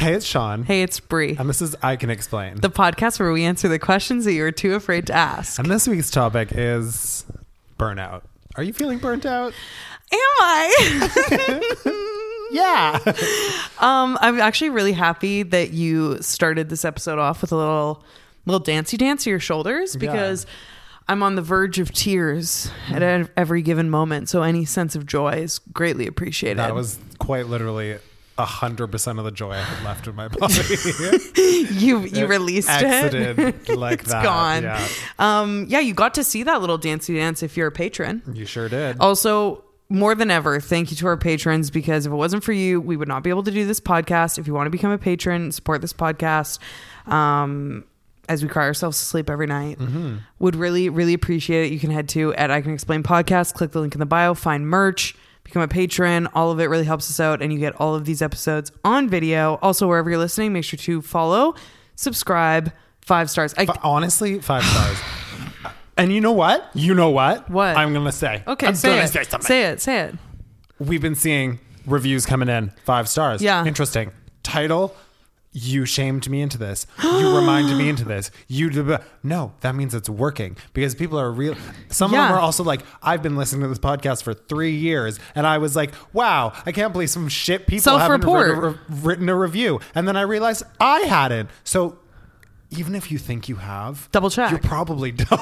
Hey, it's Sean. Hey, it's Brie. And this is I Can Explain. The podcast where we answer the questions that you're too afraid to ask. And this week's topic is burnout. Are you feeling burnt out? Am I? Yeah. I'm actually really happy that you started this episode off with a little dancey dance to your shoulders because I'm on the verge of tears at every given moment. So any sense of joy is greatly appreciated. That was quite literally 100% of the joy I had left in my body. you released exited it. like It's that. gone. Yeah. You got to see that little dancey dance if you're a patron. You sure did. Also, more than ever, thank you to our patrons, because if it wasn't for you, we would not be able to do this podcast. If you want to become a patron, support this podcast, as we cry ourselves to sleep every night, would really, really appreciate it. You can head to at I Can Explain Podcast, click the link in the bio, find merch, become a patron. All of it really helps us out, and you get all of these episodes on video. Also, wherever you're listening, make sure to follow, subscribe, 5 stars. Honestly, 5 stars. And you know what? What? I'm going to say. Okay, I'm say gonna it. say something. Say it. We've been seeing reviews coming in 5 stars. Yeah. Interesting. Title: You shamed me into this. You reminded me into this. No, that means it's working because people are real. Some of them are also like, I've been listening to this podcast for 3 years, and I was like, wow, I can't believe some shit people haven't written a review. And then I realized I hadn't. So even if you think you have, double check. You probably don't.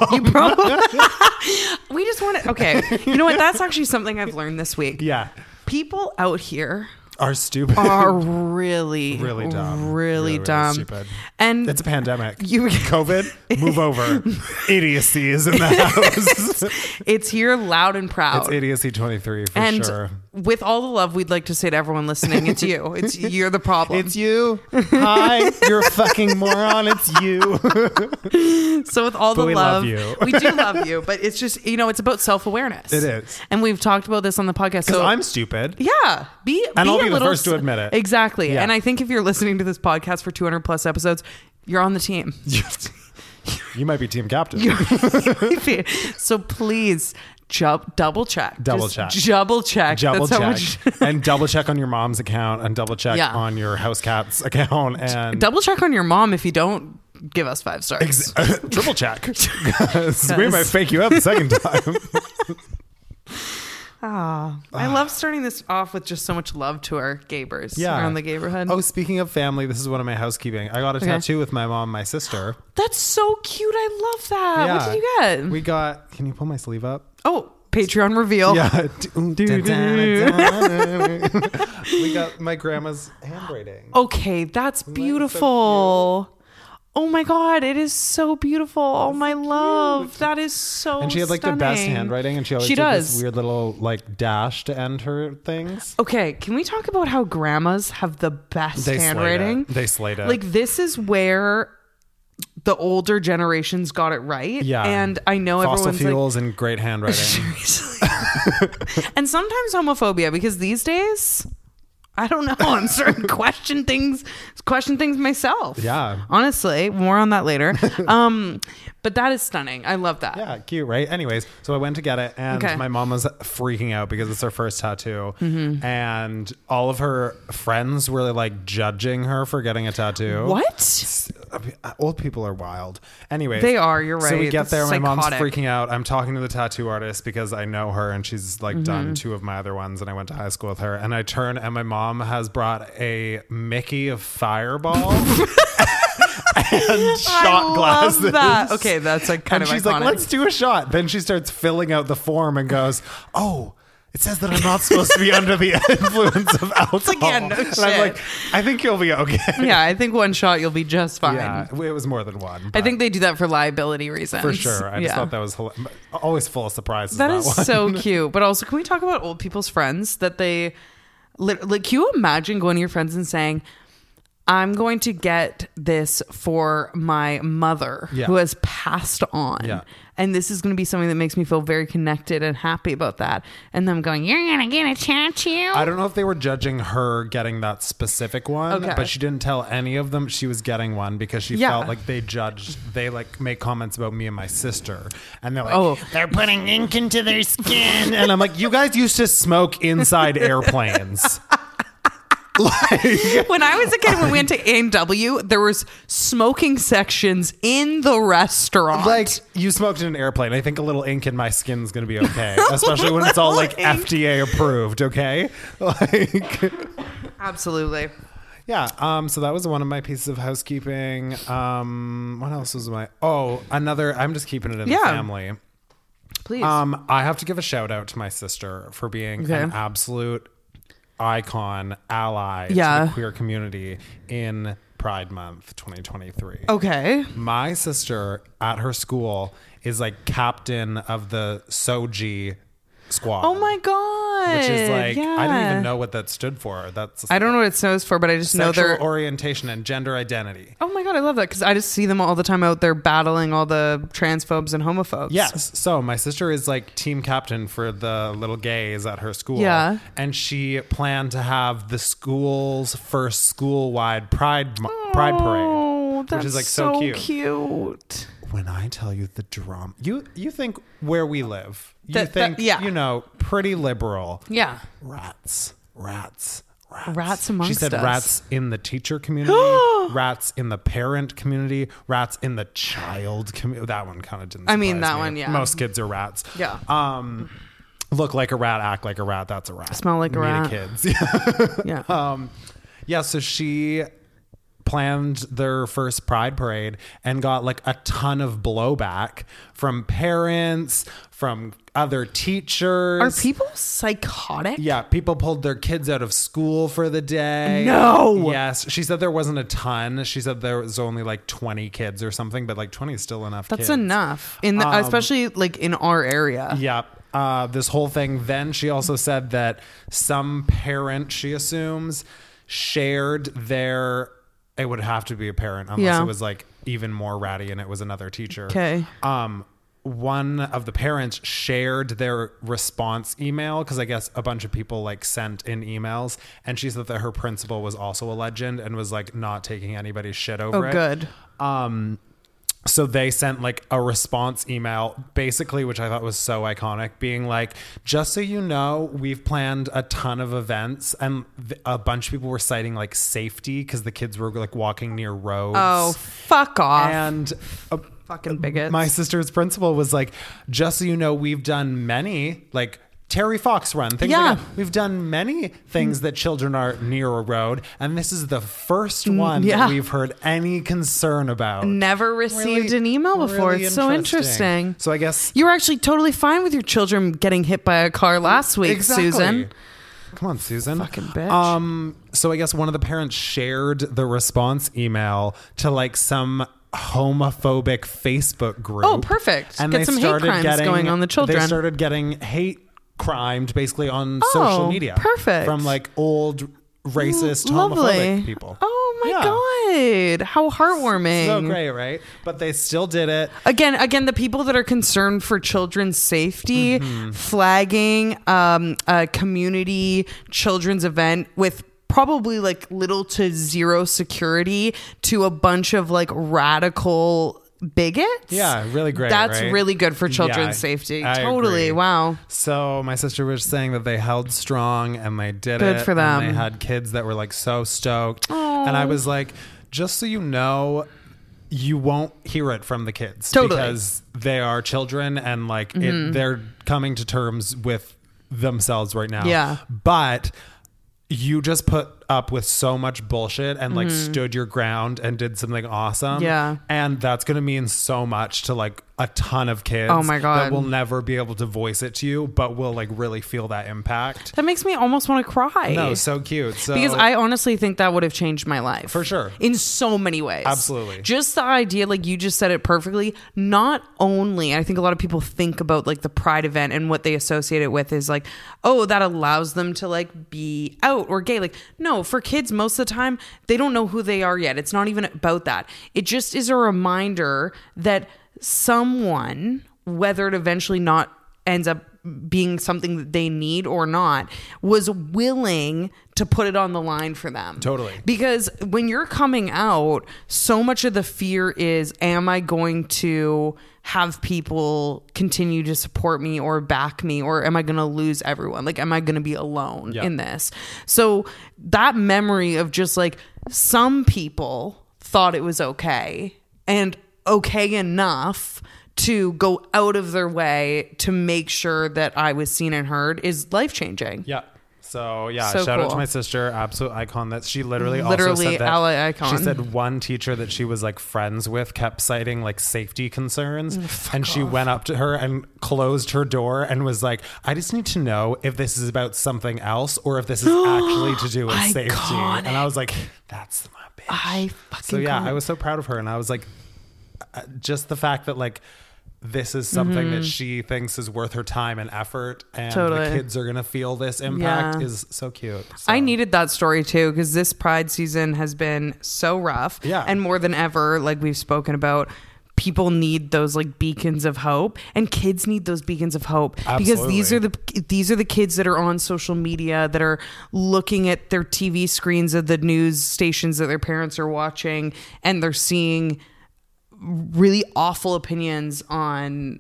We just want to. Okay, you know what? That's actually something I've learned this week. Yeah. People out here are stupid. Are really dumb. Really dumb. Stupid. And it's a pandemic. COVID, move over. Idiocy is in the house. It's here loud and proud. It's idiocy 23 for and sure. With all the love we'd like to say to everyone listening, it's you. You're the problem. It's you. Hi, you're a fucking moron. It's you. So with all the we love, love you. We do love you, but it's just, it's about self-awareness. It is. And we've talked about this on the podcast. Because I'm stupid. Yeah. I'll be the first to admit it. Exactly. Yeah. And I think if you're listening to this podcast for 200 plus episodes, you're on the team. You might be team captain. So please double check. Double check. And double check on your mom's account and double check on your house cat's account. And double check on your mom if you don't give us 5 stars. Triple check. Because we might fake you out the second time. I love starting this off with just so much love to our Gabers around the Gayborhood. Oh, speaking of family, this is one of my housekeeping. I got a tattoo with my mom and my sister. That's so cute. I love that. Yeah. What did you get? We got, can you pull my sleeve up? Oh, Patreon reveal. Yeah. We got my grandma's handwriting. Okay, that's beautiful. So oh my God, it is so beautiful. Oh my love. That is so And she had like the best handwriting, and she always did this weird little like dash to end her things. Okay, can we talk about how grandmas have the best handwriting? They slayed it. Like this is where the older generations got it right. Yeah. And I know fossil everyone's fuels and great handwriting. And sometimes homophobia, because these days, I don't know. I'm starting to question things myself. Yeah. Honestly, more on that later. But that is stunning. I love that. Yeah, cute, right? Anyways, so I went to get it, and my mom was freaking out because it's her first tattoo, and all of her friends were like judging her for getting a tattoo. What? Old people are wild. Anyways, they are. You're right. So we get there. Psychotic. My mom's freaking out. I'm talking to the tattoo artist because I know her, and she's like done 2 of my other ones, and I went to high school with her. And I turn, and my mom has brought a Mickey of Fireball. And shot glasses. Love that. Okay, that's like kind of she's iconic. like, let's do a shot. Then she starts filling out the form and goes, oh, it says that I'm not supposed to be under the influence of alcohol. It's like, yeah, no and shit. I'm like, I think you'll be okay. Yeah, I think 1 shot you'll be just fine. Yeah, it was more than 1. I think they do that for liability reasons. For sure. I just thought that was always full of surprises. That is one. so cute. But also, can we talk about old people's friends that they... Like, can you imagine going to your friends and saying, I'm going to get this for my mother who has passed on. Yeah. And this is going to be something that makes me feel very connected and happy about that. And them going, you're going to get a tattoo? I don't know if they were judging her getting that specific one, but she didn't tell any of them she was getting one because she felt like they like make comments about me and my sister. And they're like, they're putting ink into their skin. And I'm like, you guys used to smoke inside airplanes. When I was a kid, when we went to A&W, there was smoking sections in the restaurant. Like, you smoked in an airplane. I think a little ink in my skin's going to be okay. Especially when it's all like FDA approved, okay? Like, absolutely. yeah. So that was one of my pieces of housekeeping. What else was another, I'm just keeping it in the family. Please. I have to give a shout out to my sister for being an absolute icon, ally to the queer community in Pride Month 2023. Okay. My sister at her school is like captain of the Soji squad. Oh my God. Which is like, I don't even know what that stood for. I don't know what it stands for, but I just know their orientation and gender identity. Oh my God, I love that because I just see them all the time out there battling all the transphobes and homophobes. Yes. So my sister is like team captain for the little gays at her school. Yeah. And she planned to have the school's first school-wide Pride Parade. That's which is like so cute. When I tell you the drama, you think where we live, you think, pretty liberal. Yeah. Rats. Rats amongst us. She said rats in the teacher community, rats in the parent community, rats in the child community. That one kind of didn't surprise me. Most kids are rats. Yeah. Look like a rat, act like a rat. That's a rat. Smell like a rat. Kids. Yeah. So she planned their first Pride Parade and got like a ton of blowback from parents, from other teachers. Are people psychotic? Yeah, people pulled their kids out of school for the day. No. Yes. She said there wasn't a ton. She said there was only like 20 kids or something, but like 20 is still enough That's kids. enough. In the, especially like in our area. Yeah. This whole thing. Then she also said that some parent, she assumes, shared their... It would have to be a parent unless it was like even more ratty and it was another teacher. Okay. One of the parents shared their response email because I guess a bunch of people like sent in emails, and she said that her principal was also a legend and was like not taking anybody's shit over it. Oh, good. So they sent like a response email basically, which I thought was so iconic, being like, just so you know, we've planned a ton of events, and a bunch of people were citing like safety because the kids were like walking near roads. Oh, fuck off. And fucking bigots. My sister's principal was like, just so you know, we've done many like Terry Fox run things like that. We've done many things that children are near a road, and this is the first one that we've heard any concern about. Never received an email before. It's so interesting. So I guess you were actually totally fine with your children getting hit by a car last week, Susan. Come on, Susan. Fucking bitch. So I guess one of the parents shared the response email to like some homophobic Facebook group. Oh, perfect. And get some hate crimes going on the children. They started getting hate crimed basically on social media. Perfect. From like old racist homophobic people. Oh my God. How heartwarming. So great, right? But they still did it. Again, the people that are concerned for children's safety, flagging a community children's event with probably like little to zero security to a bunch of like radical bigots. Yeah, really great. That's right? really good for children's safety. I totally. Agree. Wow. So my sister was saying that they held strong and they did good it. For them. And they had kids that were like so stoked. Aww. And I was like, just so you know, you won't hear it from the kids. Totally. Because they are children and like they're coming to terms with themselves right now. Yeah. But you just put up with so much bullshit and like stood your ground and did something awesome. Yeah. And that's going to mean so much to like a ton of kids. Oh my God. That will never be able to voice it to you, but will like really feel that impact. That makes me almost want to cry. No, so cute. So, because I honestly think that would have changed my life. For sure. In so many ways. Absolutely. Just the idea, like you just said it perfectly, not only, I think a lot of people think about like the Pride event and what they associate it with is like, oh, that allows them to like be out or gay. Like, no, for kids, most of the time, they don't know who they are yet. It's not even about that. It just is a reminder that someone, whether it eventually not ends up being something that they need or not, was willing to put it on the line for them. Totally. Because when you're coming out, so much of the fear is, am I going to have people continue to support me or back me, or am I going to lose everyone? Like, am I going to be alone in this? So that memory of just like, some people thought it was okay and okay enough to go out of their way to make sure that I was seen and heard is life-changing. Yeah. So yeah, So shout out cool. to my sister, absolute icon. That she literally also said that ally icon. She said one teacher that she was like friends with kept citing like safety concerns, and she went up to her and closed her door and was like, "I just need to know if this is about something else or if this is actually to do with safety." And I was like, "That's my bitch." I fucking So yeah, I was so proud of her, and I was like, just the fact that like, this is something that she thinks is worth her time and effort, and the kids are going to feel this impact is so cute. So. I needed that story too, because this Pride season has been so rough. Yeah. And more than ever, like we've spoken about, people need those like beacons of hope, and kids need those beacons of hope. Absolutely. Because these are the kids that are on social media, that are looking at their TV screens of the news stations that their parents are watching, and they're seeing really awful opinions on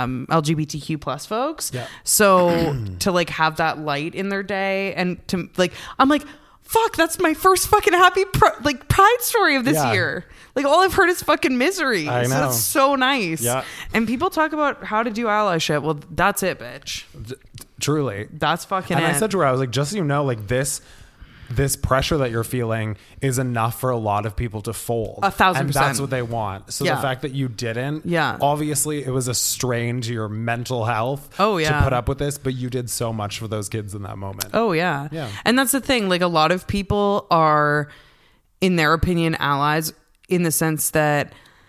LGBTQ plus folks. Yeah. So to like have that light in their day, and to like, I'm like, fuck, that's my first fucking happy Pride story of this year. Like, all I've heard is fucking misery. I know. So that's so nice. Yeah. And people talk about how to do allyship. Well, that's it, bitch. Truly. That's fucking and it. I said to her, I was like, just so you know, like this pressure that you're feeling is enough for a lot of people to fold. 1,000%. And that's what they want. So Yeah. the fact that you didn't, Yeah. obviously it was a strain to your mental health to put up with this, but you did so much for those kids in that moment. Oh, yeah. Yeah. And that's the thing. Like, a lot of people are, in their opinion, allies in the sense that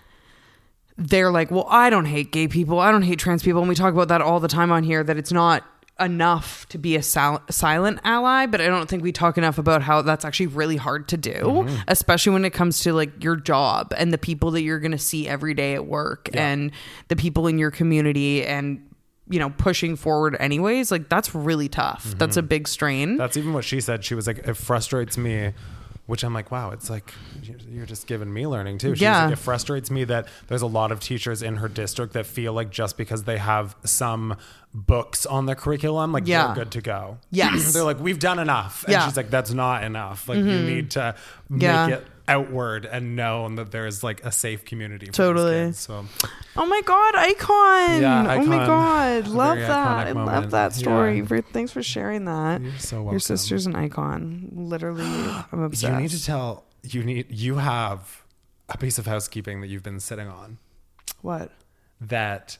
they're like, well, I don't hate gay people, I don't hate trans people. And we talk about that all the time on here, that it's not enough to be a silent ally, but I don't think we talk enough about how that's actually really hard to do, especially when it comes to like your job and the people that you're going to see every day at work and the people in your community, and you know, pushing forward anyways. Like, that's really tough. That's a big strain. That's even what she said. She was like, it frustrates me, which I'm like, wow, it's like, you're just giving me learning too. She was like, it frustrates me that there's a lot of teachers in her district that feel like just because they have some books on their curriculum, like they're good to go. Yes. They're like, we've done enough. And she's like, that's not enough. Like, you need to make it outward and known that there's like a safe community for these kids. So, oh my God, icon. Yeah, Oh my icon. God. Love Very that. iconic I love moment. that story. Yeah. Thanks for sharing that. You're so welcome. Your sister's an icon. Literally, I'm obsessed. You need to tell, you have a piece of housekeeping that you've been sitting on. What? That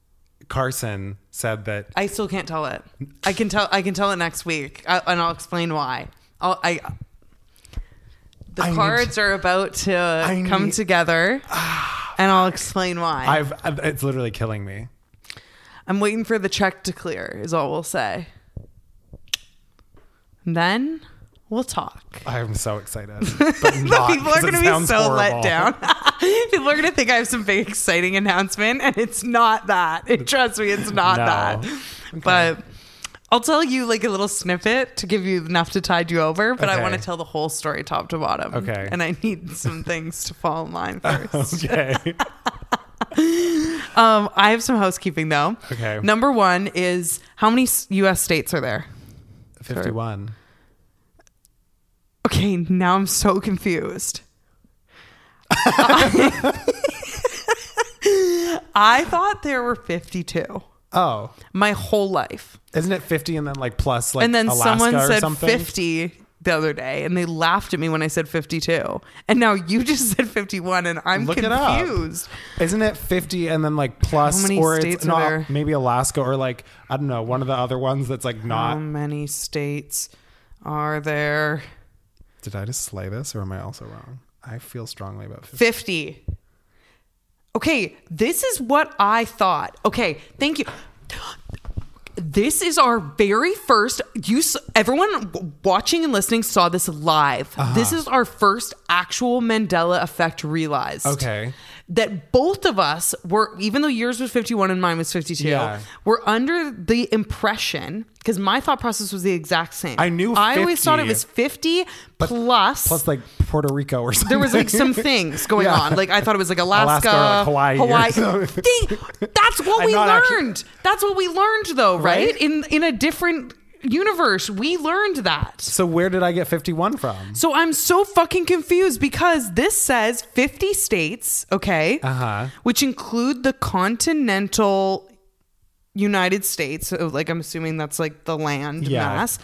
Carson said that I still can't tell it. I can tell it next week, and I'll explain why. The cards are about to come together, and I'll explain why. It's literally killing me. I'm waiting for the check to clear, is all we'll say. And then we'll talk. I'm so excited. But not, People are going to be so horrible. let down. People are going to think I have some big exciting announcement, and it's not that. Trust me, it's not that. Okay. But I'll tell you like a little snippet to give you enough to tide you over, but I want to tell the whole story top to bottom. Okay. And I need some things to fall in line first. Okay. I have some housekeeping though. Okay. Number one is, how many U.S. states are there? 51. Okay, now I'm so confused. I thought there were 52. Oh. My whole life. Isn't it 50 and then like plus like and then Alaska someone or said something? 50 the other day, and they laughed at me when I said 52. And now you just said 51, and I'm Look confused. It up. Isn't it 50 and then like plus, How many or states it's are not there? maybe Alaska or like, I don't know, one of the other ones that's like not. How many states are there? Did I just slay this, or am I also wrong? I feel strongly about 50. 50. Okay, this is what I thought. Okay, thank you. This is our very first. Everyone watching and listening saw this live. This is our first actual Mandela effect realized. Okay. that both of us were, even though yours was 51 and mine was 52, were under the impression, because my thought process was the exact same. I knew 50, I always thought it was 50 plus like Puerto Rico or something. There was like some things going on. Like I thought it was like Alaska or like Hawaii. That's what we learned. That's what we learned though, right? In a different universe, we learned that. So where did I get 51 from? So I'm so fucking confused because this says 50 states, okay, which include the continental United States. So like I'm assuming that's like the land mass.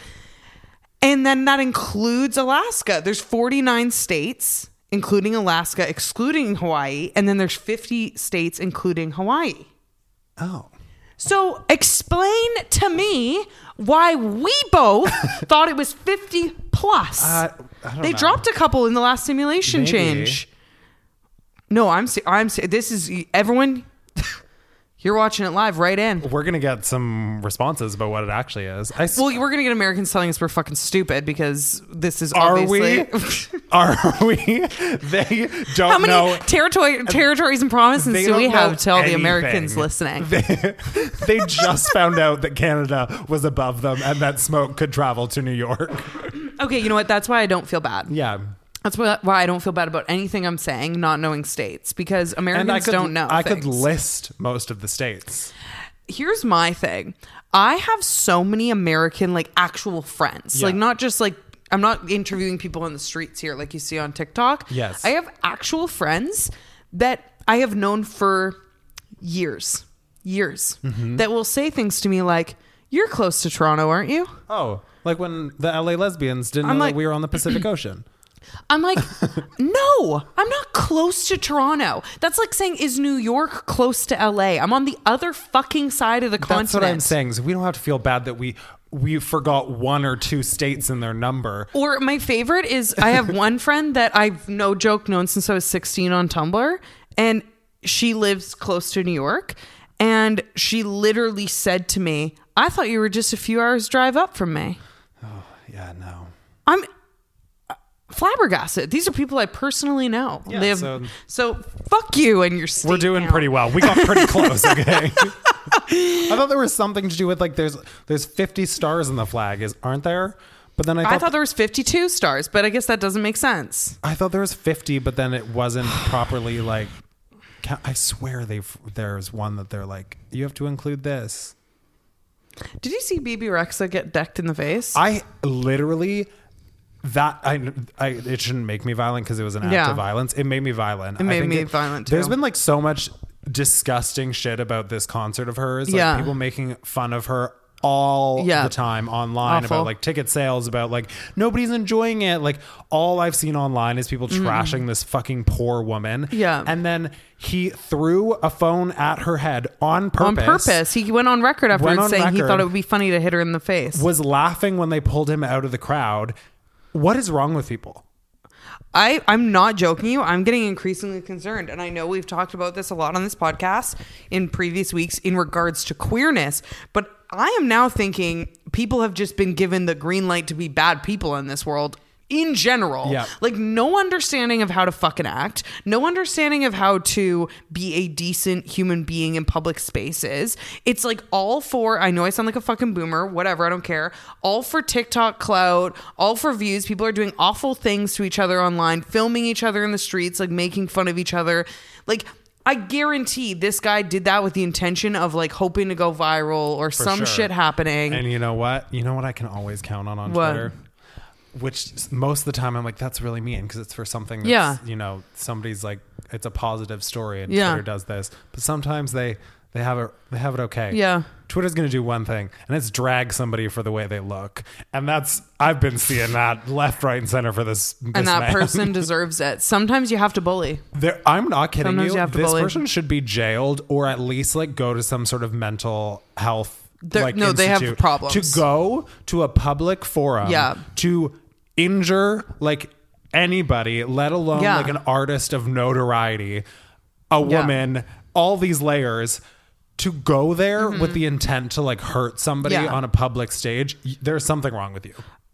And then that includes Alaska. There's 49 states, including Alaska, excluding Hawaii. And then there's 50 states, including Hawaii. Oh. So explain to me why we both thought it was 50 plus. They dropped a couple in the last simulation change. No, I'm this is everyone. You're watching it live right in. We're going to get some responses about what it actually is. Well, we're going to get Americans telling us we're fucking stupid because this is obviously... Are we? They don't know. How many territories and provinces do we have to all the Americans listening? They just found out that Canada was above them and that smoke could travel to New York. Okay, you know what? That's why I don't feel bad. Yeah. That's why I don't feel bad about anything I'm saying, not knowing states, because Americans don't know. I could list most of the states. Here's my thing. I have so many American, like, actual friends. Like, not just, like, I'm not interviewing people in the streets here like you see on TikTok. Yes. I have actual friends that I have known for years, that will say things to me like, you're close to Toronto, aren't you? Oh, like when the LA lesbians didn't know that we were on the Pacific Ocean. I'm like, no, I'm not close to Toronto. That's like saying, is New York close to LA? I'm on the other fucking side of the continent. That's what I'm saying. So we don't have to feel bad that we forgot one or two states in their number. Or my favorite is I have one friend that I've, no joke, known since I was 16 on Tumblr. And she lives close to New York. And she literally said to me, I thought you were just a few hours drive up from me. Oh, yeah, no. I'm flabbergasted. These are people I personally know. Yeah, so fuck you and your state. We're doing pretty well. We got pretty close, okay? I thought there was something to do with like there's 50 stars in the flag, aren't there? But then I thought there was 52 stars, but I guess that doesn't make sense. I thought there was 50, but then it wasn't properly like. I swear there's one that they're like, you have to include this. Did you see Bebe Rexha get decked in the face? I literally. It shouldn't make me violent because it was an act of violence. It made me violent. It made me violent too. There's been like so much disgusting shit about this concert of hers. Like people making fun of her all the time online. Awful. About like ticket sales, about like nobody's enjoying it. Like all I've seen online is people trashing this fucking poor woman. Yeah. And then he threw a phone at her head on purpose. He went on record afterwards saying he thought it would be funny to hit her in the face. Was laughing when they pulled him out of the crowd. What is wrong with people? I'm not joking you. I'm getting increasingly concerned. And I know we've talked about this a lot on this podcast in previous weeks in regards to queerness. But I am now thinking people have just been given the green light to be bad people in this world in general. Yeah. Like no understanding of how to fucking act. No understanding of how to be a decent human being in public spaces. It's like all for, I know I sound like a fucking boomer, whatever, I don't care. All for TikTok clout, all for views. People are doing awful things to each other online, filming each other in the streets, like making fun of each other. Like I guarantee this guy did that with the intention of like hoping to go viral or some shit happening. And you know what? You know what I can always count on Twitter? Which most of the time I'm like, that's really mean because it's for something that's, you know, somebody's like, it's a positive story and Twitter does this. But sometimes they have it okay. Yeah. Twitter's going to do one thing and it's drag somebody for the way they look. And I've been seeing that left, right, and center for this and that person deserves it. Sometimes you have to bully. I'm not kidding Sometimes you. This bully. person should be jailed or at least like go to some sort of mental health institute. They have problems. To go to a public forum to injure like anybody, let alone like an artist of notoriety, a woman, all these layers, to go there with the intent to like hurt somebody on a public stage. There's something wrong with you.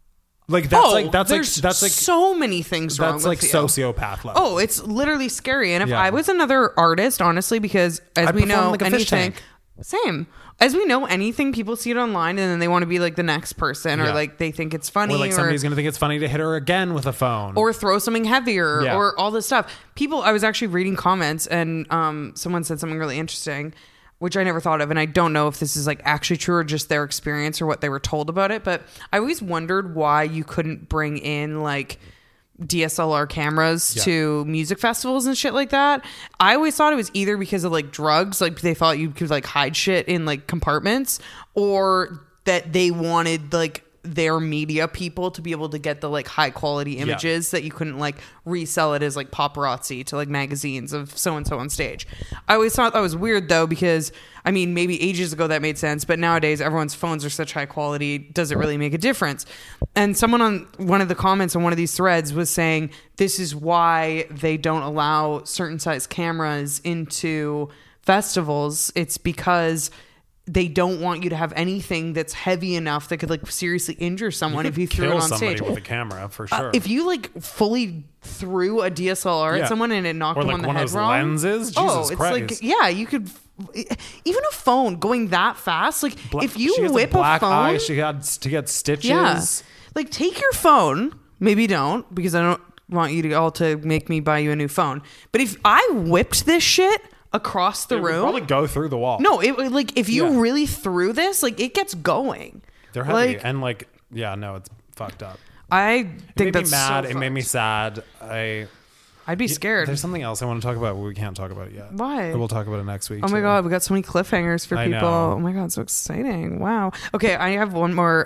Like that's like so many things wrong with like you. sociopath level. Oh, it's literally scary. And if I was another artist, honestly, because as we know, like a fish tank. Same. As we know, anything, people see it online and then they want to be like the next person, or like they think it's funny, or like somebody's gonna think it's funny to hit her again with a phone, or throw something heavier, or all this stuff. People, I was actually reading comments and someone said something really interesting, which I never thought of, and I don't know if this is like actually true or just their experience or what they were told about it, but I always wondered why you couldn't bring in like DSLR cameras to music festivals and shit like that. I always thought it was either because of like drugs, like they thought you could like hide shit in like compartments, or that they wanted like their media people to be able to get the like high quality images that you couldn't like resell it as like paparazzi to like magazines of so and so on stage. I always thought that was weird though, because I mean, maybe ages ago that made sense, but nowadays everyone's phones are such high quality. Does it really make a difference? And someone on one of the comments on one of these threads was saying this is why they don't allow certain size cameras into festivals. It's because they don't want you to have anything that's heavy enough that could like seriously injure someone if you threw it on stage with a camera, for sure. If you like fully threw a DSLR at someone and it knocked them on the head wrong, lenses, Jesus Christ. Like you could. Even a phone going that fast, like if you whip a phone, eye, she had to get stitches. Yeah, like take your phone. Maybe don't, because I don't want you to all to make me buy you a new phone. But if I whipped this shit across the room, probably go through the wall. No, it like if you really threw this, like it gets going. They're heavy and like it's fucked up. I think that's mad. So it made me sad. I'd be scared. There's something else I want to talk about, but we can't talk about it yet. Why? We'll talk about it next week. Oh my God, we got so many cliffhangers for people. Oh my God, so exciting. Wow. Okay, I have one more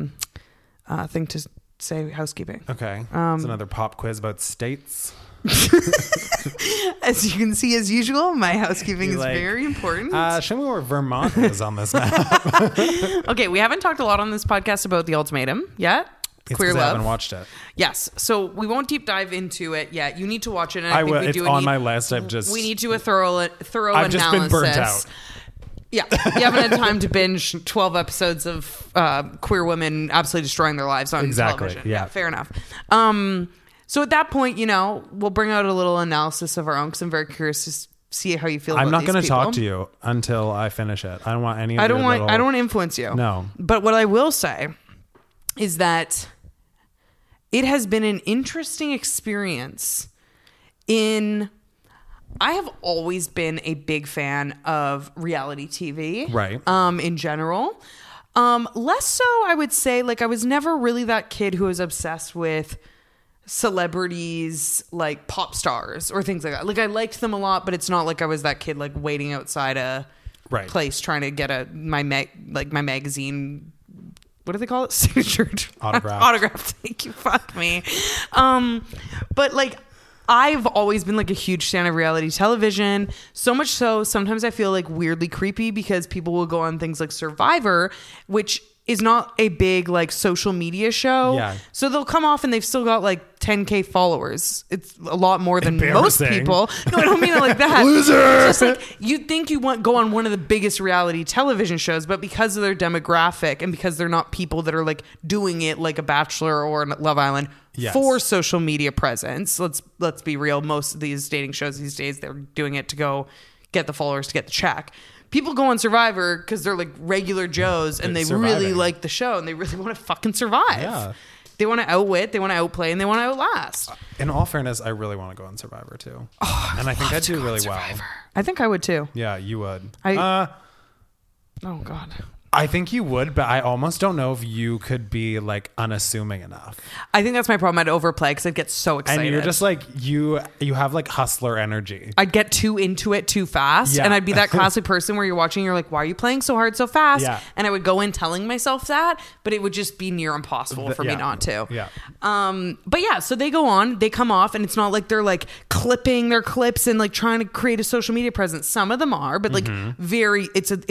thing to say, housekeeping. Okay. It's another pop quiz about states. As you can see, as usual, my housekeeping is very important. Show me where Vermont is on this map. Okay, we haven't talked a lot on this podcast about The Ultimatum yet. It's Queer Love. I haven't watched it. Yes, so we won't deep dive into it yet. You need to watch it. And I will. It's on my list. We need to do a thorough I've analysis. just been burnt out. Yeah, you haven't had time to binge 12 episodes of queer women absolutely destroying their lives on television. Yeah, fair enough. So at that point, we'll bring out a little analysis of our own, because I'm very curious to see how you feel. I'm about not going to people. talk to you until I finish it. I don't want any. I don't want to influence you. No. But what I will say is that it has been an interesting experience. I have always been a big fan of reality TV, right? In general, less so. I would say, like, I was never really that kid who was obsessed with celebrities, like pop stars or things like that. Like, I liked them a lot, but it's not like I was that kid like waiting outside a place trying to get my magazine. What do they call it? Signature autograph. Thank you. Fuck me. But like, I've always been like a huge fan of reality television. So much so, sometimes I feel like weirdly creepy because people will go on things like Survivor, which is not a big like social media show. Yeah. So they'll come off and they've still got like 10K followers. It's a lot more than most people. No, I don't mean it like that. Loser. It's just like, you'd think you go on one of the biggest reality television shows, but because of their demographic and because they're not people that are like doing it like a Bachelor or a Love Island for social media presence. Let's be real. Most of these dating shows these days, they're doing it to go get the followers to get the check. People go on Survivor because they're like regular Joes and they really like the show and they really want to fucking survive. Yeah. They want to outwit, they want to outplay, and they want to outlast. In all fairness, I really want to go on Survivor too. And I think I'd do really well. I think I would too. Yeah, you would. Oh God. I think you would, but I almost don't know if you could be like unassuming enough. I think that's my problem. I'd overplay because I'd get so excited. And you're just like, you have like hustler energy. I'd get too into it too fast. Yeah. And I'd be that classic person where you're watching, you're like, why are you playing so hard so fast? Yeah. And I would go in telling myself that, but it would just be near impossible for me not to. Yeah. But yeah, so they go on, they come off, and it's not like they're like clipping their clips and like trying to create a social media presence. Some of them are, but like it's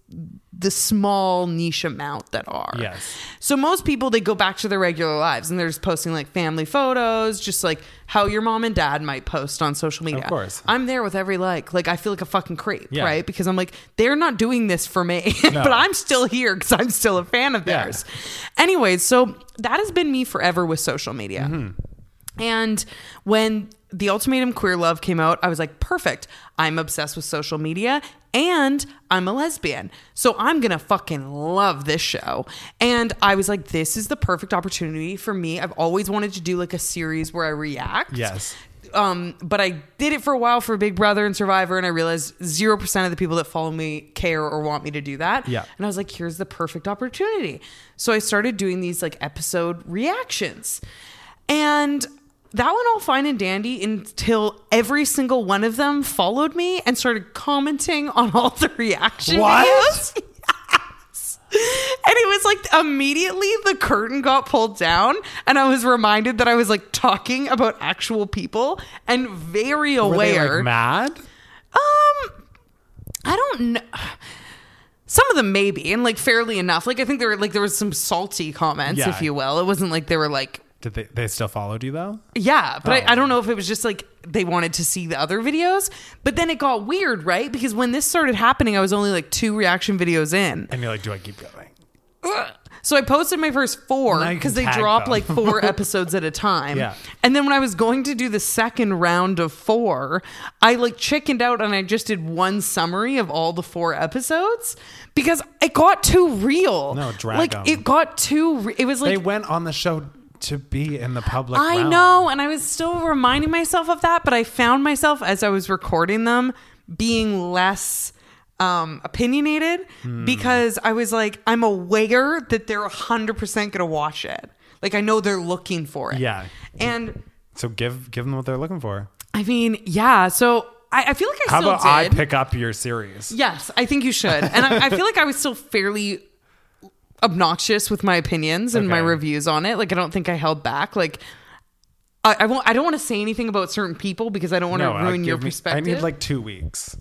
the small niche amount that are. Yes. So most people, they go back to their regular lives and they're just posting like family photos, just like how your mom and dad might post on social media. Of course. I'm there with every like I feel like a fucking creep, Yeah. right? Because I'm like, they're not doing this for me, but I'm still here because I'm still a fan of theirs. Anyways, so that has been me forever with social media. Mm-hmm. And when The Ultimatum Queer Love came out, I was like, perfect. I'm obsessed with social media and I'm a lesbian. So I'm going to fucking love this show. And I was like, this is the perfect opportunity for me. I've always wanted to do like a series where I react. Yes. But I did it for a while for Big Brother and Survivor, and I realized 0% of the people that follow me care or want me to do that. Yeah. And I was like, here's the perfect opportunity. So I started doing these like episode reactions. And that went all fine and dandy until every single one of them followed me and started commenting on all the reaction videos. Yes. And it was like immediately the curtain got pulled down and I was reminded that I was like talking about actual people and very aware. Were they like mad? I don't know. Some of them maybe, and like fairly enough. Like I think there was some salty comments, if you will. It wasn't like they were like, did they still followed you though? Yeah, but I don't know if it was just like they wanted to see the other videos. But then it got weird, right? Because when this started happening, I was only like 2 reaction videos in. And you're like, do I keep going? So I posted my first 4 Now you because can they tag drop them. like 4 episodes at a time. Yeah. And then when I was going to do the second round of 4, I like chickened out and I just did one summary of all the 4 episodes because it got too real. No, drag like 'em. it got too. It was like They went on the show to be in the public I realm. know, and I was still reminding myself of that, but I found myself as I was recording them being less opinionated because I was like, I'm aware that they're 100% going to watch it. Like I know they're looking for it. Yeah. And So give them what they're looking for. I mean, yeah. So I feel like I How still about did. I pick up your series? Yes, I think you should. And I feel like I was still fairly obnoxious with my opinions and my Okay. reviews on it. Like I don't think I held back. Like I don't want to say anything about certain people because I don't want to ruin your perspective. I need like 2 weeks.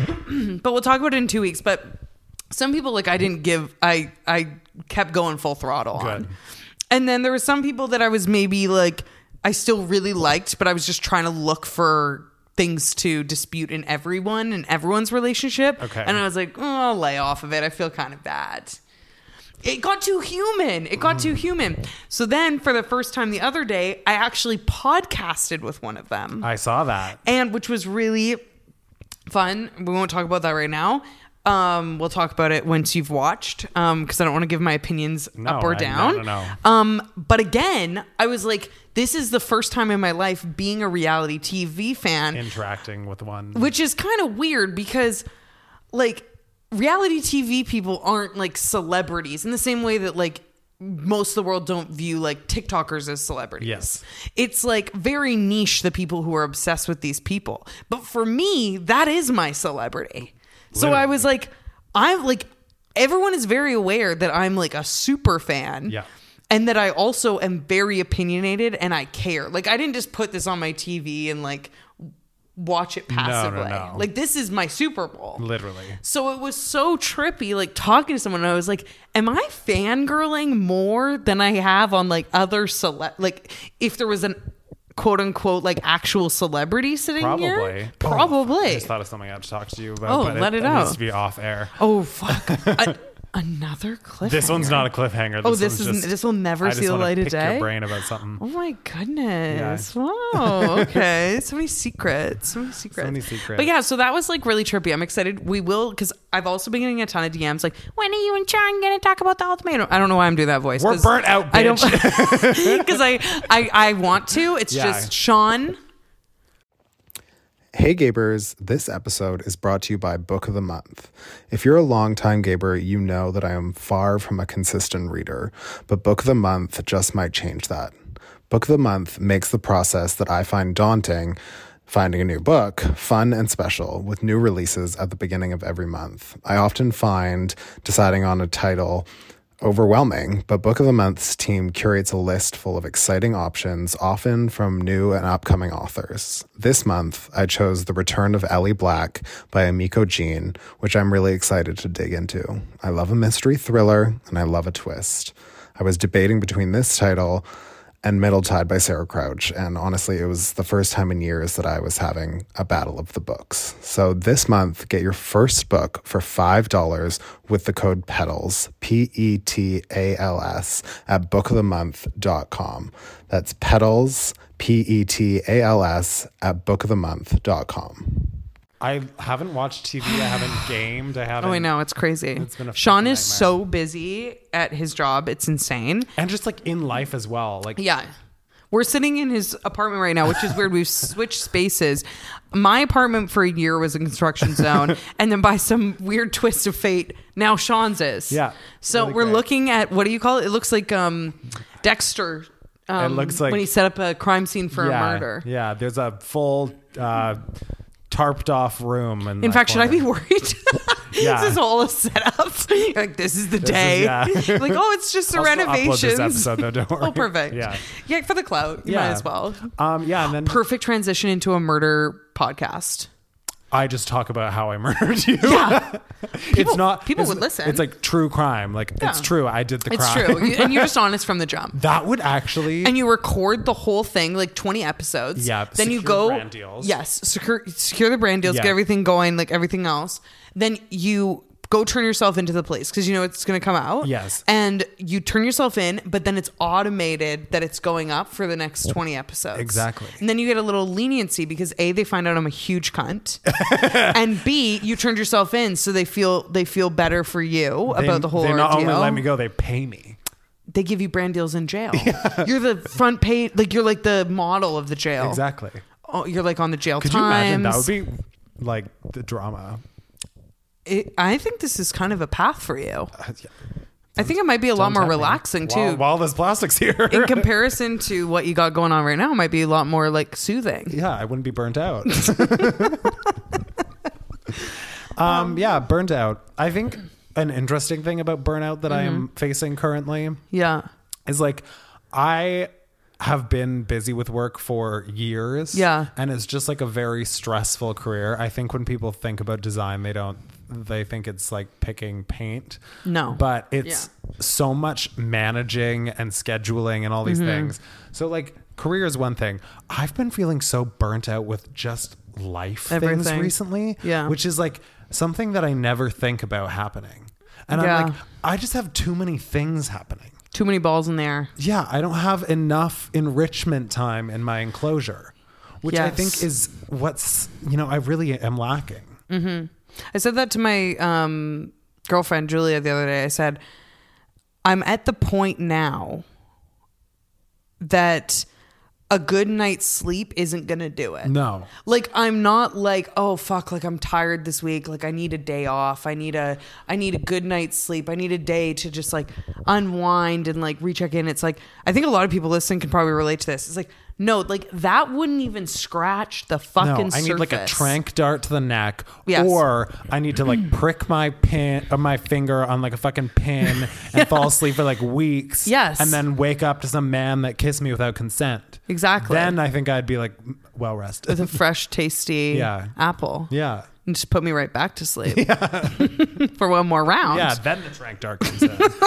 But we'll talk about it in 2 weeks. But some people like I didn't give. I kept going full throttle on. Good. And then there were some people that I was maybe like I still really liked, but I was just trying to look for things to dispute in everyone and everyone's relationship. Okay. And I was like, oh, I'll lay off of it. I feel kind of bad. It got too human. It got too human. So then for the first time the other day, I actually podcasted with one of them. I saw that. And which was really fun. We won't talk about that right now. We'll talk about it once you've watched, because I don't want to give my opinions up or down. No. But again, I was like, this is the first time in my life being a reality TV fan, Interacting with one. which is kind of weird because like reality TV people aren't like celebrities in the same way that like most of the world don't view like TikTokers as celebrities. Yes. It's like very niche, the people who are obsessed with these people. But for me, that is my celebrity. So I was like, I'm like, everyone is very aware that I'm like a super fan. Yeah. And that I also am very opinionated and I care. Like I didn't just put this on my TV and like watch it passively. No. Like this is my Super Bowl. Literally. So it was so trippy, like talking to someone. And I was like, am I fangirling more than I have on like other like if there was an quote unquote like actual celebrity sitting here? Probably. I just thought of something I had to talk to you about. Oh, but let it It out. needs to be off air. Oh fuck. Another cliffhanger. This one's not a cliffhanger. Oh, this will never see the light of pick day. Your brain about something. Oh my goodness. Wow. Okay. So many secrets. But yeah, so that was like really trippy. I'm excited. We will, because I've also been getting a ton of DMs like, when are you and Sean going to talk about the ultimatum? I don't know why I'm doing that voice. We're burnt out, bitch. I don't, because I want to. It's just Sean. Hey Gabers, this episode is brought to you by Book of the Month. If you're a longtime Gaber, you know that I am far from a consistent reader, but Book of the Month just might change that. Book of the Month makes the process that I find daunting, finding a new book, fun and special, with new releases at the beginning of every month. I often find deciding on a title overwhelming, but Book of the Month's team curates a list full of exciting options, often from new and upcoming authors. This month, I chose The Return of Ellie Black by Emiko Jean, which I'm really excited to dig into. I love a mystery thriller, and I love a twist. I was debating between this title and Middle Tide by Sarah Crouch, and honestly, it was the first time in years that I was having a battle of the books. So this month, get your first book for $5 with the code PETALS, PETALS, at bookofthemonth.com. That's PETALS, PETALS, at bookofthemonth.com. I haven't watched TV. I haven't gamed. I haven't. Oh, I know. It's crazy. It's been a Sean fucking is nightmare. so busy at his job. It's insane. And just like in life as well. Like, Yeah. We're sitting in his apartment right now, which is weird. We've switched spaces. My apartment for a year was a construction zone. And then by some weird twist of fate, now Sean's is. Yeah. So Really we're great. looking at, what do you call it? It looks like Dexter. It looks like when he set up a crime scene for a murder. Yeah. There's a full tarped off room. In fact, should I be worried? Yeah. This is all a setup. Like, this is the day. Like, oh, it's just the I'll still upload renovations. this episode, though, don't worry. Oh, perfect. Yeah. Yeah, for the clout. You might as well. Yeah. And then Perfect transition into a murder podcast. I just talk about how I murdered you. Yeah. It's not. people it's- would listen. It's like true crime. Like, it's true. I did the It's crime. true. And you're just honest from the jump. That would actually. And you record the whole thing, like 20 episodes. Yeah, Then you secure go. brand deals. Yes. Secure the brand deals, Yeah. get everything going, like everything else. Then you go turn yourself into the police because you know it's going to come out. Yes. And you turn yourself in, but then it's automated that it's going up for the next 20 episodes. Exactly. And then you get a little leniency because A, they find out I'm a huge cunt. And B, you turned yourself in so they feel better for you about the whole They not ordeal. only let me go, they pay me. They give you brand deals in jail. You're the front page, like you're like the model of the jail. Exactly. Oh, you're like on the Jail Could Times. you imagine? That would be like the drama. I think this is kind of a path for you. Yeah. I think it might be a lot Don't more tempt me. relaxing too. While this plastic's here. In comparison to what you got going on right now, it might be a lot more like soothing. Yeah, I wouldn't be burnt out. Yeah, burnt out. I think an interesting thing about burnout that I am facing currently Yeah. is like I have been busy with work for years. Yeah. And it's just like a very stressful career. I think when people think about design, they think it's like picking paint. No. But it's so much managing and scheduling and all these things. So like career is one thing. I've been feeling so burnt out with just life things Everything. recently. Yeah. Which is like something that I never think about happening. And Yeah. I'm like, I just have too many things happening. Too many balls in the air. Yeah, I don't have enough enrichment time in my enclosure, which I Yes. think is what's, I really am lacking. I said that to my girlfriend, Julia, the other day. I said, I'm at the point now that a good night's sleep isn't going to do it. No. Like, I'm not like, oh fuck, like I'm tired this week, like I need a day off, I need a good night's sleep, I need a day to just like unwind and like recheck in. It's like, I think a lot of people listening can probably relate to this. It's like, no, like that wouldn't even scratch the fucking No, I need like a surface. trank dart to the neck, Yes. or I need to like prick my finger on like a fucking pin and fall asleep for like weeks. Yes. And then wake up to some man that kissed me without consent. Exactly. Then I think I'd be like well rested. With a fresh, tasty Yeah. apple. Yeah. And just put me right back to sleep. For one more round. Yeah. Then the trank dart comes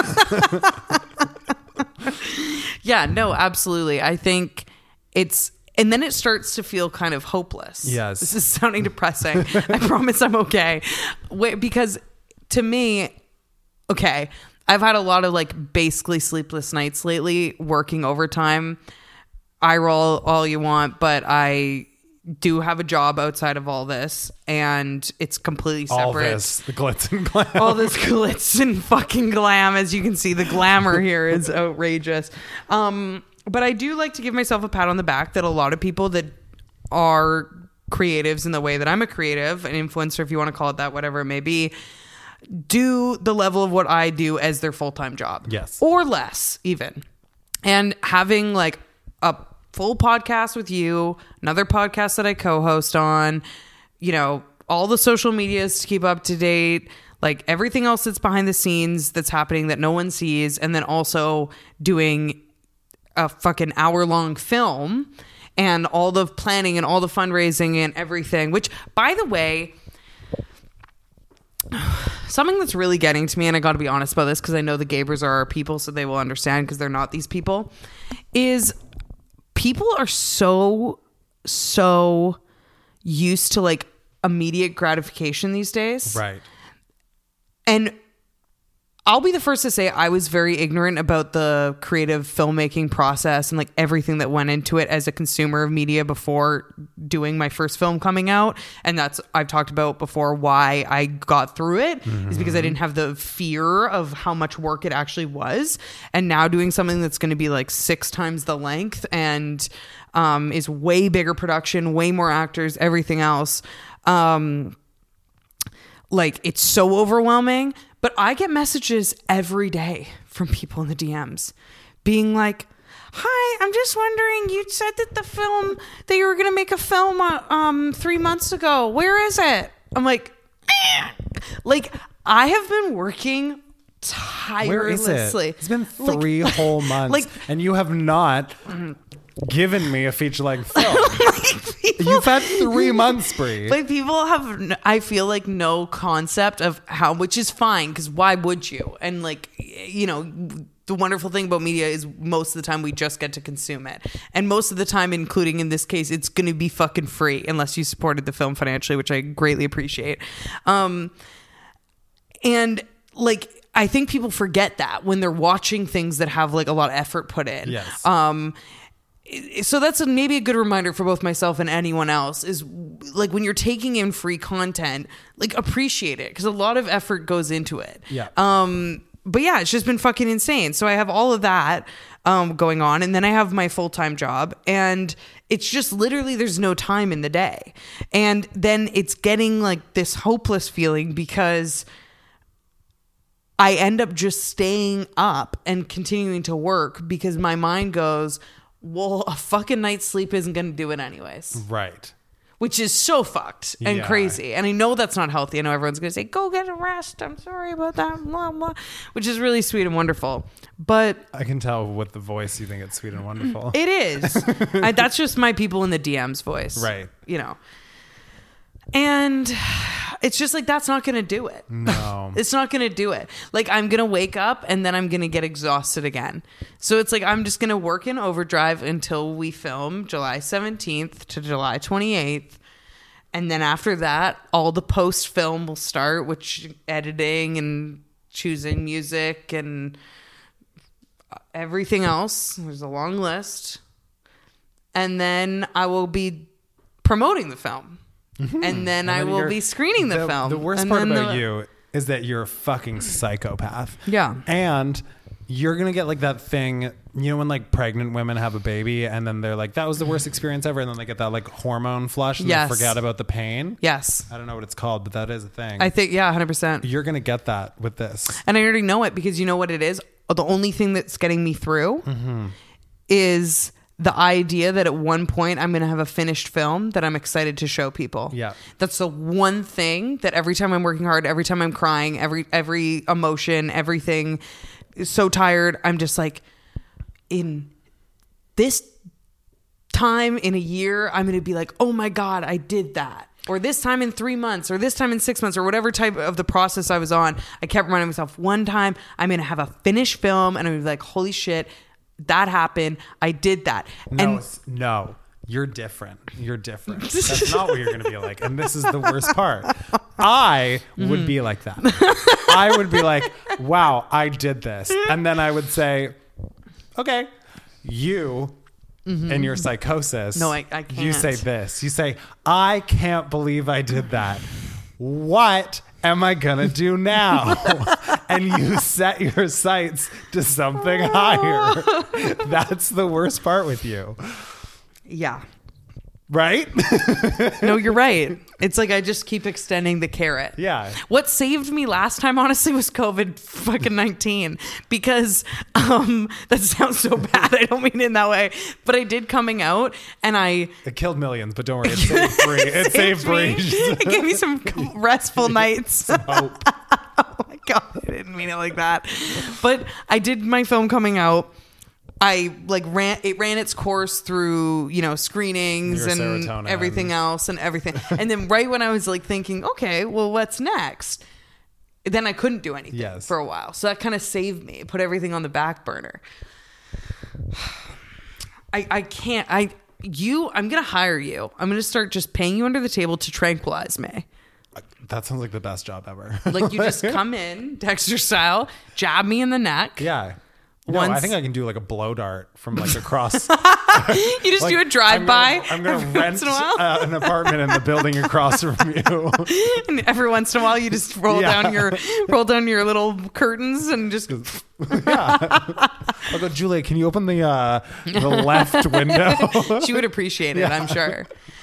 in. Yeah, no, absolutely. I think and then it starts to feel kind of hopeless. Yes. This is sounding depressing. I promise I'm okay. Because to me, okay, I've had a lot of like basically sleepless nights lately, working overtime. I roll all you want, but I do have a job outside of all this, and it's completely separate. All this, the glitz and glam. All this glitz and fucking glam. As you can see, the glamour here is outrageous. But I do like to give myself a pat on the back that a lot of people that are creatives in the way that I'm a creative, an influencer, if you want to call it that, whatever it may be, do the level of what I do as their full-time job. Yes. Or less, even. And having like a full podcast with you, another podcast that I co-host on, all the social medias to keep up to date, like everything else that's behind the scenes that's happening that no one sees, and then also doing a fucking hour-long film and all the planning and all the fundraising and everything, which, by the way, something that's really getting to me, and I got to be honest about this because I know the Gabers are our people, so they will understand because they're not these people, is people are so used to like immediate gratification these days. Right. And I'll be the first to say I was very ignorant about the creative filmmaking process and like everything that went into it as a consumer of media before doing my first film coming out. And that's, I've talked about before why I got through it is because I didn't have the fear of how much work it actually was. And now doing something that's going to be like 6 times the length and is way bigger production, way more actors, everything else. Like it's so overwhelming. But I get messages every day from people in the DMs being like, hi, I'm just wondering, you said that you were going to make a film 3 months ago. Where is it? I'm like, like I have been working tirelessly. Where is it? It's been 3 whole months and you have not given me a feature-length film. You've had 3 months, Brie. Like people have, I feel like, no concept of how, which is fine because why would you? And like, you know, the wonderful thing about media is most of the time we just get to consume it, and most of the time, including in this case, it's going to be fucking free unless you supported the film financially, which I greatly appreciate. And like, I think people forget that when they're watching things that have like a lot of effort put in. Yes. So that's maybe a good reminder for both myself and anyone else is like when you're taking in free content, like appreciate it because a lot of effort goes into it. Yeah. But yeah, it's just been fucking insane. So I have all of that going on, and then I have my full-time job, and it's just literally there's no time in the day. And then it's getting like this hopeless feeling because I end up just staying up and continuing to work because my mind goes, well, a fucking night's sleep isn't going to do it anyways. Right. Which is so fucked and crazy. And I know that's not healthy. I know everyone's going to say, go get a rest. I'm sorry about that. Blah, blah. Which is really sweet and wonderful. But I can tell with the voice you think it's sweet and wonderful. it is. That's just my people in the DMs voice. Right. You know. And it's just like, that's not going to do it. No. It's not going to do it. Like, I'm going to wake up and then I'm going to get exhausted again. So it's like, I'm just going to work in overdrive until we film July 17th to July 28th. And then after that, all the post film will start, which editing and choosing music and everything else. There's a long list. And then I will be promoting the film. Mm-hmm. And then I will be screening the film. The worst part about you is that you're a fucking psychopath. Yeah. And you're going to get like that thing, you know, when like pregnant women have a baby and then they're like, that was the worst experience ever. And then they get that like hormone flush and they forget about the pain. Yes. I don't know what it's called, but that is a thing. I think, yeah, 100%. You're going to get that with this. And I already know it because you know what it is? The only thing that's getting me through is the idea that at one point I'm going to have a finished film that I'm excited to show people. Yeah. That's the one thing that every time I'm working hard, every time I'm crying, every emotion, everything is so tired. I'm just like, in this time in a year, I'm going to be like, oh my God, I did that. Or this time in 3 months, or this time in 6 months, or whatever type of the process I was on. I kept reminding myself, one time I'm going to have a finished film and I'm going to be like, holy shit, that happened. I did that. No, you're different. You're different. That's not what you're going to be like. And this is the worst part. I would be like that. I would be like, wow, I did this. And then I would say, okay, you and your psychosis. No, I can't. You say this. You say, I can't believe I did that. What am I gonna do now? And you set your sights to something higher. That's the worst part with you. Yeah. Right? No, you're right. It's like I just keep extending the carrot. Yeah. What saved me last time, honestly, was COVID-19 because that sounds so bad. I don't mean it in that way, but I did coming out and it killed millions, but don't worry, it saved Brie. It saved Brie. It gave me some restful nights. Some hope. mean it like that. But I did my film coming out. I ran its course through, screenings and everything else and everything. And then right when I was like thinking, okay, well, what's next? Then I couldn't do anything for a while. So that kind of saved me. Put everything on the back burner. I'm going to hire you. I'm going to start just paying you under the table to tranquilize me. That sounds like the best job ever. Like you just come in, Dexter style, jab me in the neck. Yeah. No, I think I can do like a blow dart from like across. You just do a drive-by. I'm going to rent an apartment in the building across from you. And every once in a while, you just roll down your little curtains and just. I'll go, Julia, can you open the left window? She would appreciate it, I'm sure.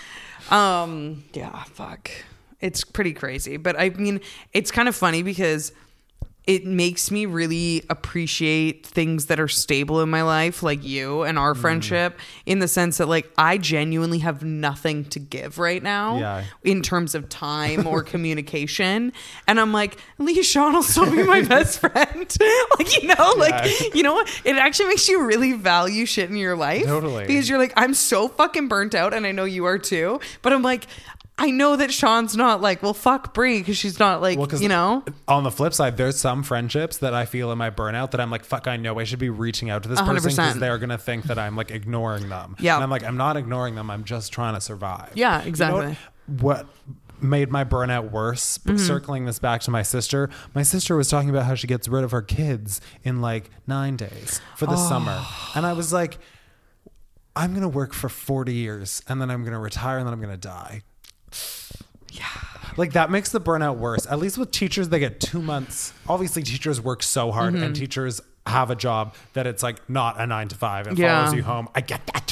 Fuck. It's pretty crazy, but I mean, it's kind of funny because it makes me really appreciate things that are stable in my life, like you and our friendship, in the sense that like I genuinely have nothing to give right now in terms of time or communication. And I'm like, at least Sean will still be my best friend. You know what? It actually makes you really value shit in your life. Totally. Because you're like, I'm so fucking burnt out, and I know you are too. But I'm like, I know that Sean's not like, well, fuck Brie, because she's not like, On the flip side, there's some friendships that I feel in my burnout that I'm like, fuck, I know I should be reaching out to this 100%. Person because they're going to think that I'm like ignoring them. Yeah. And I'm like, I'm not ignoring them. I'm just trying to survive. Yeah, exactly. What made my burnout worse, circling this back to my sister was talking about how she gets rid of her kids in like 9 days for the summer. And I was like, I'm going to work for 40 years and then I'm going to retire and then I'm going to die. Yeah. Like that makes the burnout worse. At least with teachers, they get 2 months. Obviously, teachers work so hard and teachers have a job that it's like not a 9 to 5 and follows you home. I get that.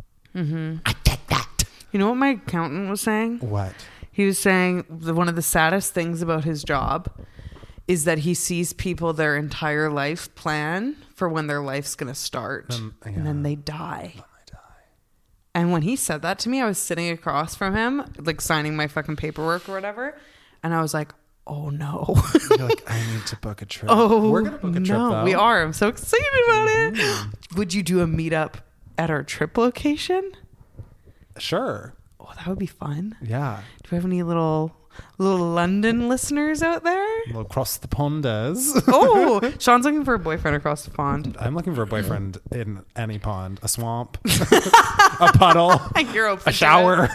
I get that. You know what my accountant was saying? What? He was saying one of the saddest things about his job is that he sees people their entire life plan for when their life's going to start and then they die. And when he said that to me, I was sitting across from him, like signing my fucking paperwork or whatever. And I was like, oh no. You're like, I need to book a trip. Oh, we're going to book a trip though. We are. I'm so excited about it. Would you do a meetup at our trip location? Sure. Oh, that would be fun. Yeah. Do we have any little London listeners out there? Little across the ponders. Oh, Sean's looking for a boyfriend across the pond. I'm looking for a boyfriend in any pond. A swamp. A puddle. A shower.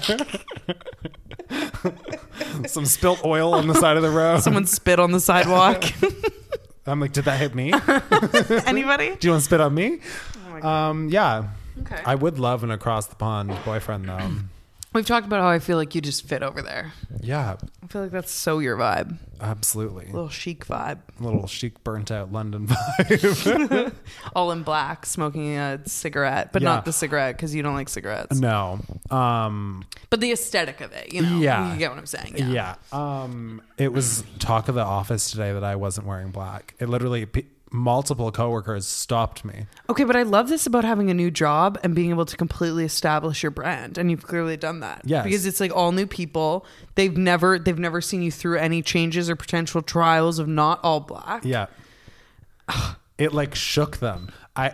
Some spilt oil on the side of the road. Someone spit on the sidewalk. I'm like, did that hit me? Anybody? Do you want to spit on me? Oh my God. Yeah. Okay. I would love an across the pond boyfriend though. We've talked about how I feel like you just fit over there. Yeah. I feel like that's so your vibe. Absolutely. A little chic vibe. A little chic, burnt out London vibe. All in black, smoking a cigarette, but not the cigarette because you don't like cigarettes. No. But the aesthetic of it, Yeah. You get what I'm saying. Yeah. It was talk of the office today that I wasn't wearing black. It literally... multiple coworkers stopped me. Okay, but I love this about having a new job and being able to completely establish your brand, and you've clearly done that. Yes. Because it's like all new people. They've never seen you through any changes or potential trials of not all black. Yeah. It like shook them. I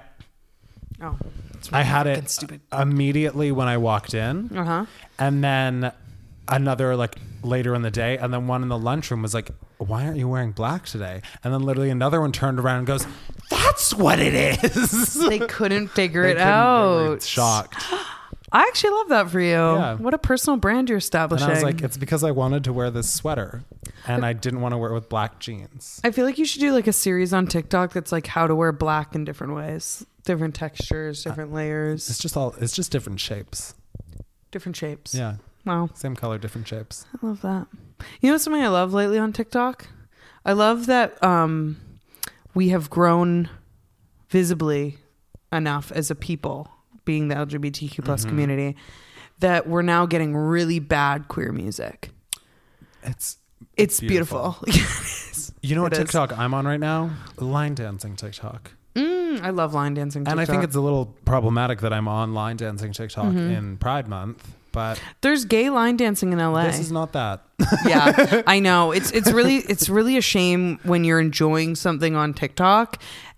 had it stupid. Immediately when I walked in. Uh-huh. And then another like later in the day, and then one in the lunchroom was like, why aren't you wearing black today? And then literally another one turned around and goes, that's what it is. They couldn't figure it out. They were shocked. I actually love that for you. Yeah. What a personal brand you're establishing. And I was like, it's because I wanted to wear this sweater and I didn't want to wear it with black jeans. I feel like you should do like a series on TikTok that's like how to wear black in different ways, different textures, different layers. It's just different shapes. Different shapes. Yeah. Wow. Same color, different shapes. I love that. You know something I love lately on TikTok? I love that we have grown visibly enough as a people, being the LGBTQ plus community, that we're now getting really bad queer music. It's beautiful. You know what TikTok I'm on right now? Line dancing TikTok. I love line dancing TikTok. And I think it's a little problematic that I'm on line dancing TikTok in Pride Month. But there's gay line dancing in LA. this is not that. Yeah, I know. It's really a shame when you're enjoying something on TikTok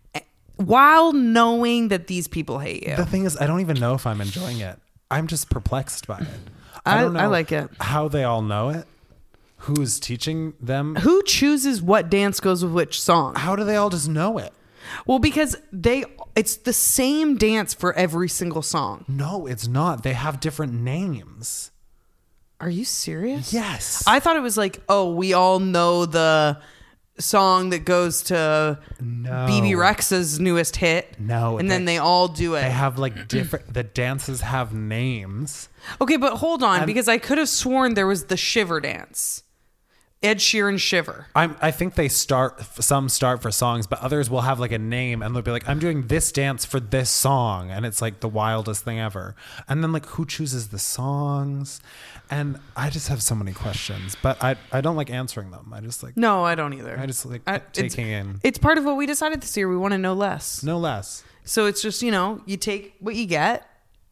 while knowing that these people hate you. The thing is, I don't even know if I'm enjoying it. I'm just perplexed by it. I don't know I like it. how they all know it. Who's teaching them? Who chooses what dance goes with which song? How do they all just know it? Well, because it's the same dance for every single song. No, it's not. They have different names. Are you serious? Yes. I thought it was like, oh, we all know the song that goes to BB Rexha's newest hit. No. And then they all do it. They have like different, the dances have names. Okay, but hold on, because I could have sworn there was the Shiver dance. Ed Sheeran Shiver. I think some start for songs, but others will have like a name and they'll be like, I'm doing this dance for this song. And it's like the wildest thing ever. And then like who chooses the songs? And I just have so many questions, but I don't like answering them. I just like, No, I don't either. I just like taking in. It's part of what we decided this year. We want to know less. No less. So it's just, you take what you get.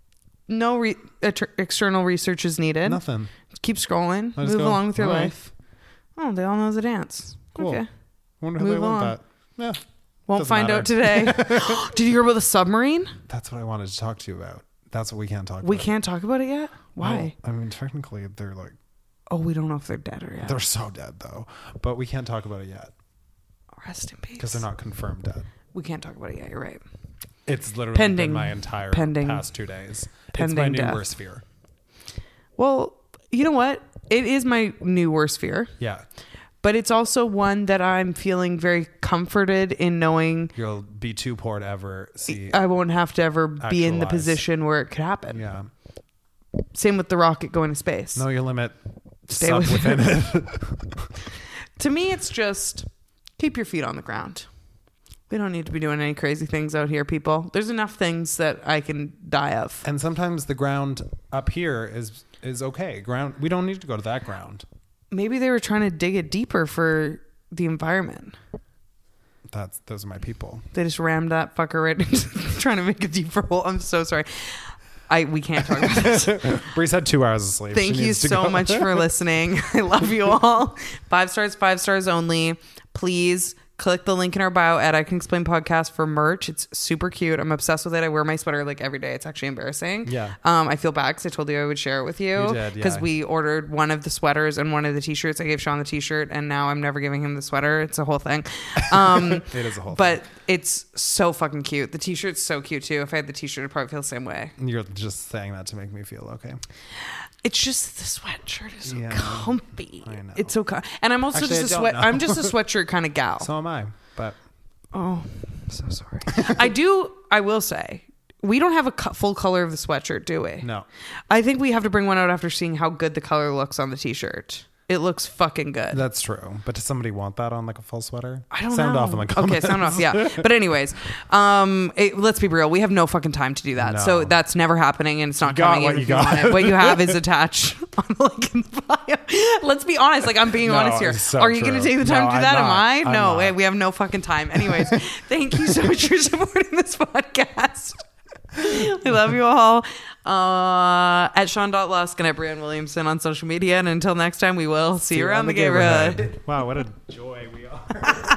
No external research is needed. Nothing. Keep scrolling. Move along with your life. Oh, they all know the dance. Cool. Okay. Wonder how they Move want on. that. Yeah. Won't find out today. Did you hear about the submarine? That's what I wanted to talk to you about. That's what we can't talk about. We can't talk about it yet? Why? Well, I mean, technically, they're like... Oh, we don't know if they're dead or yet. They're so dead, though. But we can't talk about it yet. Rest in peace. Because they're not confirmed dead. We can't talk about it yet. You're right. It's literally been my entire past 2 days. It's my new worst fear. Well, you know what? It is my new worst fear. Yeah. But it's also one that I'm feeling very comforted in knowing You'll be too poor to ever see. I won't have to ever be in the position where it could happen. Yeah. Same with the rocket going to space. Know your limit. Stay Suck within it. To me, it's just keep your feet on the ground. We don't need to be doing any crazy things out here, people. There's enough things that I can die of. And sometimes the ground up here is okay. We don't need to go to that ground. Maybe they were trying to dig it deeper for the environment. Those are my people. They just rammed that fucker right into trying to make a deeper hole. I'm so sorry. We can't talk about this. Bree's had 2 hours of sleep. Thank you so much for listening. I love you all. 5 stars only. Please click the link in our bio at I Can Explain Podcast for merch. It's super cute. I'm obsessed with it. I wear my sweater like every day. It's actually embarrassing. Yeah. I feel bad because I told you I would share it with you. You did, because yeah. we ordered one of the sweaters and one of the t-shirts. I gave Sean the t-shirt and now I'm never giving him the sweater. It's a whole thing. It is a whole thing. But it's so fucking cute. The t-shirt's so cute too. If I had the t-shirt, I'd probably feel the same way. You're just saying that to make me feel okay. It's just the sweatshirt is so comfy. I know. It's so and I'm also Actually, I'm just a sweatshirt kind of gal. So am I. But oh, I'm so sorry. I will say, we don't have a full color of the sweatshirt, do we? No. I think we have to bring one out after seeing how good the color looks on the t-shirt. It looks fucking good. That's true. But does somebody want that on like a full sweater? I don't sound know. off in the comments. Okay, sound off. Yeah. But anyways, let's be real. We have no fucking time to do that. No. So that's never happening and it's not You got coming what in you if you want got. it. What you have is attached on the link in the bio. Let's be honest. Like I'm being No, honest here. it's so Are you going true. to take the time No, to do I'm that? not. Am I? I'm No, not. we have no fucking time. Anyways, thank you so much for supporting this podcast. We love you all. At Sean.Lusk and at Brianne Williamson on social media. And until next time, we will see you around the neighborhood. Wow, what a joy we are.